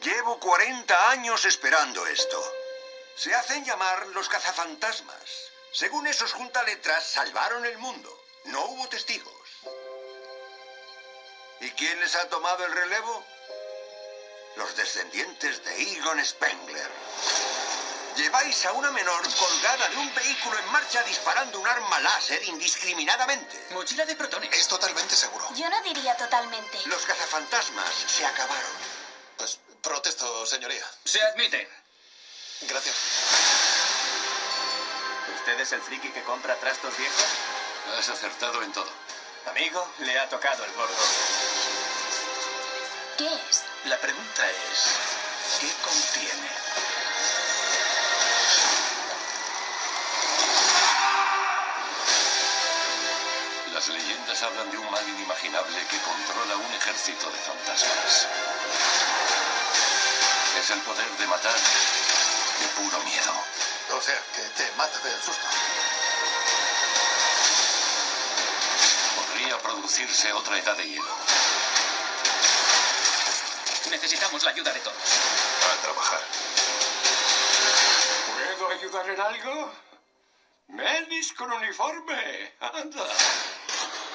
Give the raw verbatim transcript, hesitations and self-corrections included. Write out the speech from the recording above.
Llevo cuarenta años esperando esto. Se hacen llamar los cazafantasmas. Según esos juntaletras, salvaron el mundo. No hubo testigos. ¿Y quién les ha tomado el relevo? Los descendientes de Egon Spengler. Lleváis a una menor colgada de un vehículo en marcha disparando un arma láser indiscriminadamente. Mochila de protones. Es totalmente seguro. Yo no diría totalmente. Los cazafantasmas se acabaron. Pues protesto, señoría. Se admite. Gracias. ¿Usted es el friki que compra trastos viejos? Has acertado en todo. Amigo, le ha tocado el gordo. ¿Qué es? La pregunta es, ¿qué contiene? Las leyendas hablan de un mal inimaginable que controla un ejército de fantasmas. Es el poder de matar de puro miedo. O sea, que te mata del susto. Podría producirse otra edad de hielo. Necesitamos la ayuda de todos. A trabajar. ¿Puedo ayudar en algo? ¡Menis con uniforme! ¡Anda!